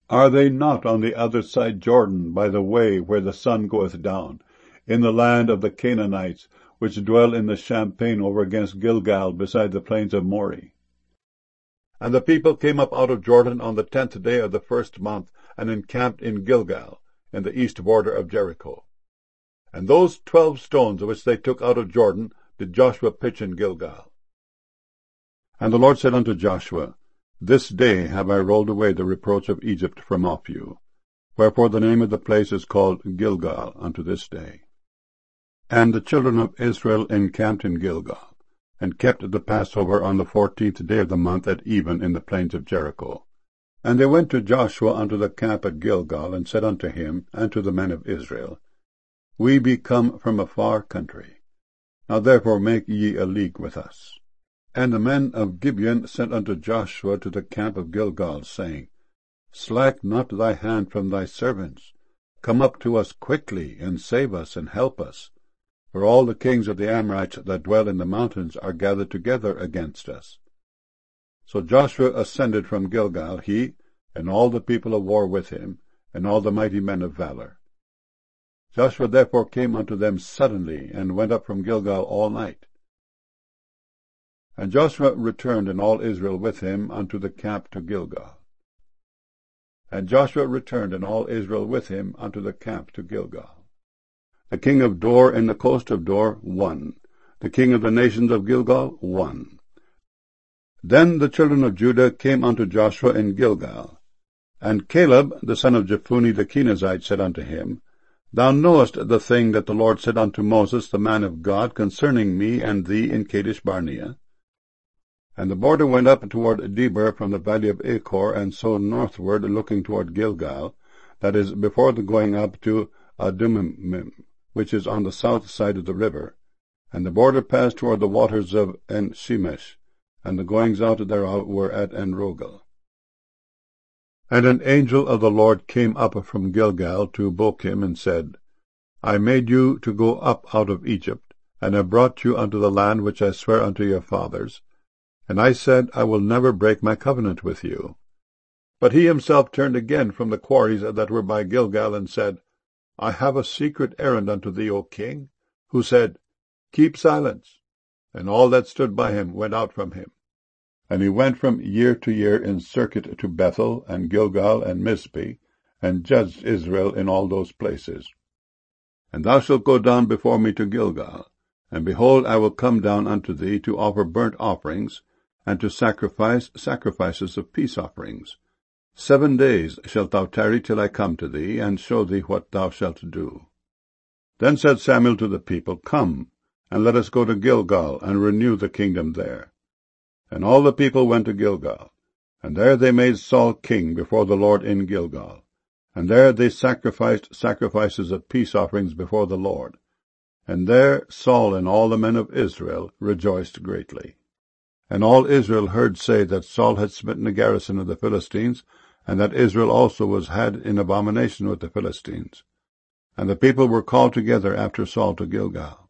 Are they not on the other side Jordan, by the way where the sun goeth down, in the land of the Canaanites, which dwell in the champaign over against Gilgal, beside the plains of Moreh? And the people came up out of Jordan on the 10th day of the 1st month, and encamped in Gilgal, in the east border of Jericho. And those 12 stones which they took out of Jordan did Joshua pitch in Gilgal. And the Lord said unto Joshua, This day have I rolled away the reproach of Egypt from off you. Wherefore the name of the place is called Gilgal unto this day. And the children of Israel encamped in Gilgal, and kept the Passover on the 14th day of the month at even in the plains of Jericho. And they went to Joshua unto the camp at Gilgal, and said unto him and to the men of Israel, We be come from a far country. Now therefore make ye a league with us. And the men of Gibeon sent unto Joshua to the camp of Gilgal, saying, Slack not thy hand from thy servants. Come up to us quickly, and save us, and help us. For all the kings of the Amorites that dwell in the mountains are gathered together against us. So Joshua ascended from Gilgal, he, and all the people of war with him, and all the mighty men of valor. Joshua therefore came unto them suddenly, and went up from Gilgal all night. And Joshua returned, and all Israel with him, unto the camp to Gilgal. And Joshua returned, and all Israel with him, unto the camp to Gilgal. The king of Dor in the coast of Dor, 1. The king of the nations of Gilgal, 1. Then the children of Judah came unto Joshua in Gilgal. And Caleb, the son of Jephunneh the Kenizzite, said unto him, Thou knowest the thing that the Lord said unto Moses the man of God concerning me and thee in Kadesh Barnea. And the border went up toward Debir from the valley of Achor, and so northward, looking toward Gilgal, that is, before the going up to Adumim, which is on the south side of the river. And the border passed toward the waters of En-shemesh, and the goings out thereof were at En-rogel. And an angel of the Lord came up from Gilgal to Bochim, and said, I made you to go up out of Egypt, and have brought you unto the land which I sware unto your fathers. And I said, I will never break my covenant with you. But he himself turned again from the quarries that were by Gilgal, and said, I have a secret errand unto thee, O king. Who said, Keep silence. And all that stood by him went out from him. And he went from year to year in circuit to Bethel, and Gilgal, and Mizpeh, and judged Israel in all those places. And thou shalt go down before me to Gilgal, and behold, I will come down unto thee to offer burnt offerings, and to sacrifice sacrifices of peace offerings. 7 days shalt thou tarry till I come to thee, and show thee what thou shalt do. Then said Samuel to the people, Come, and let us go to Gilgal, and renew the kingdom there. And all the people went to Gilgal, and there they made Saul king before the Lord in Gilgal. And there they sacrificed sacrifices of peace offerings before the Lord. And there Saul and all the men of Israel rejoiced greatly. And all Israel heard say that Saul had smitten the garrison of the Philistines, and that Israel also was had in abomination with the Philistines. And the people were called together after Saul to Gilgal.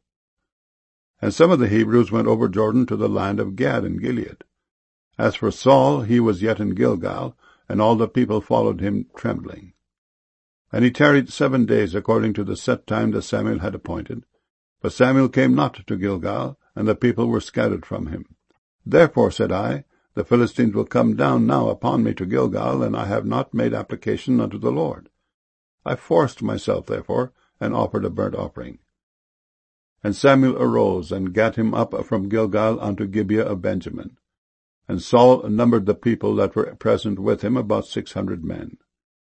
And some of the Hebrews went over Jordan to the land of Gad and Gilead. As for Saul, he was yet in Gilgal, and all the people followed him trembling. And he tarried 7 days according to the set time that Samuel had appointed. But Samuel came not to Gilgal, and the people were scattered from him. Therefore, said I, the Philistines will come down now upon me to Gilgal, and I have not made application unto the Lord. I forced myself, therefore, and offered a burnt offering. And Samuel arose, and gat him up from Gilgal unto Gibeah of Benjamin. And Saul numbered the people that were present with him, about 600 men.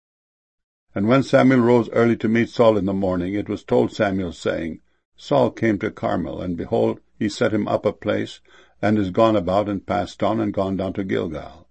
And when Samuel rose early to meet Saul in the morning, it was told Samuel, saying, Saul came to Carmel, and behold, he set him up a place, and is gone about, and passed on, and gone down to Gilgal.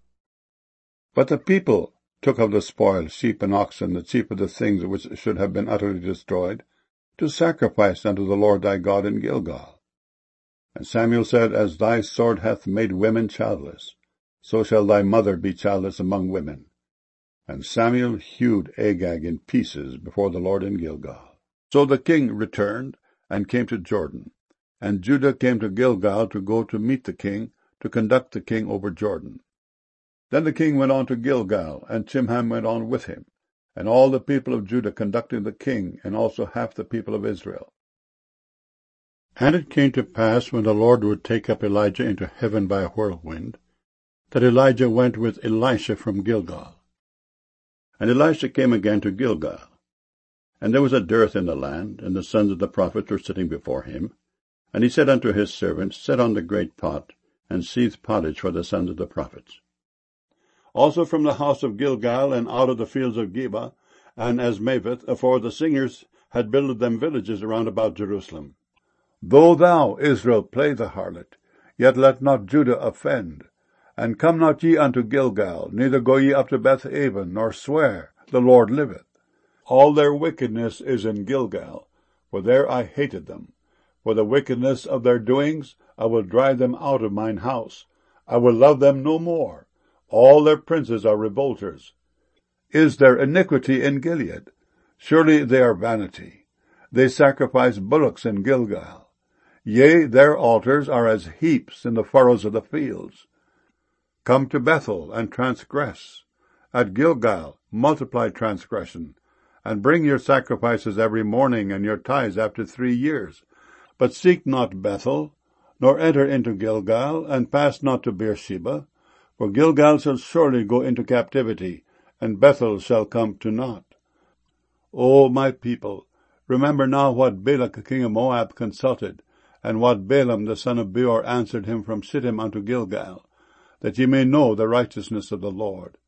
But the people took of the spoil, sheep and oxen, the chief of the things which should have been utterly destroyed, to sacrifice unto the Lord thy God in Gilgal. And Samuel said, As thy sword hath made women childless, so shall thy mother be childless among women. And Samuel hewed Agag in pieces before the Lord in Gilgal. So the king returned, and came to Jordan. And Judah came to Gilgal to go to meet the king, to conduct the king over Jordan. Then the king went on to Gilgal, and Chimham went on with him, and all the people of Judah conducting the king, and also half the people of Israel. And it came to pass, when the Lord would take up Elijah into heaven by a whirlwind, that Elijah went with Elisha from Gilgal. And Elisha came again to Gilgal. And there was a dearth in the land, and the sons of the prophets were sitting before him. And he said unto his servants, Set on the great pot, and seethe pottage for the sons of the prophets. Also from the house of Gilgal, and out of the fields of Geba, and Asmaveth, afore the singers had builded them villages around about Jerusalem. Though thou, Israel, play the harlot, yet let not Judah offend. And come not ye unto Gilgal, neither go ye up to Beth-aven, nor swear, The Lord liveth. All their wickedness is in Gilgal, for there I hated them. For the wickedness of their doings I will drive them out of mine house. I will love them no more. All their princes are revolters. Is there iniquity in Gilead? Surely they are vanity. They sacrifice bullocks in Gilgal. Yea, their altars are as heaps in the furrows of the fields. Come to Bethel and transgress. At Gilgal multiply transgression, and bring your sacrifices every morning, and your tithes after 3 years. But seek not Bethel, nor enter into Gilgal, and pass not to Beersheba, for Gilgal shall surely go into captivity, and Bethel shall come to naught. O my people, remember now what Balak king of Moab consulted, and what Balaam the son of Beor answered him from Shittim unto Gilgal, that ye may know the righteousness of the Lord.